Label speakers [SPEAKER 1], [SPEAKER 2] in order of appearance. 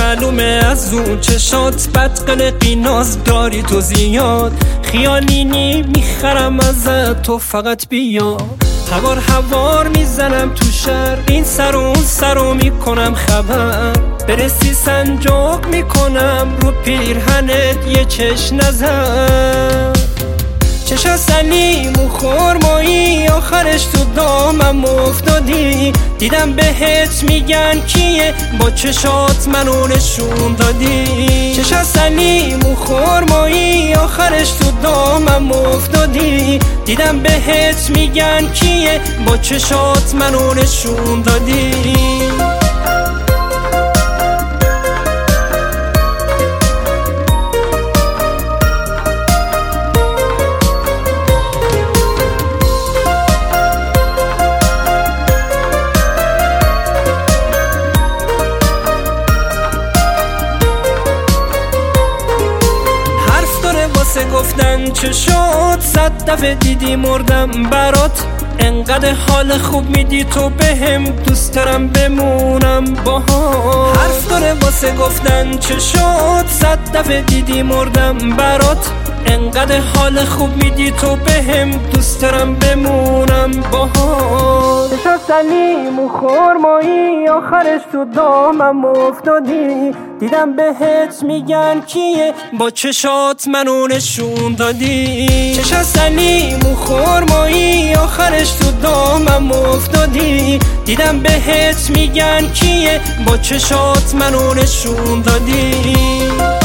[SPEAKER 1] معلومه از اون چشات بدقلقی ناز داری تو زیاد، خیالینی میخرم ازت تو فقط بیا. هوار میزنم تو شهر، این سر و اون سر رو میکنم خبر، برسی سنجاق میکنم رو پیرهنت یه چش نظر. چش سلیم و خرمایی آخرش تو دامم افتادی، دیدم بهت میگن کیه با چشات منو نشون دادی. چش سلیم و خرمایی آخرش تو دامم افتادی، دیدم بهت میگن کیه با چشات منو نشون دادی. گفتن چه شد، 100 دفعه دیدی مردم برات، انقدر حال خوب میدی تو بهم، دوست دارم بمونم باهات. حرف داره واسه گفتن چه شد، 100 دفعه دیدی مردم برات، انقدر حال خوب میدی تو بهم، دوست دارم بمونم باهات. چشا سلیم و خرمایی آخرش تو دامم افتادی، دیدم بهت میگن کیه با چشات منو نشون دادی. چشا سلیم و خرمایی آخرش تو دامم افتادی، دیدم بهت میگن کیه با چشات منو نشون دادی.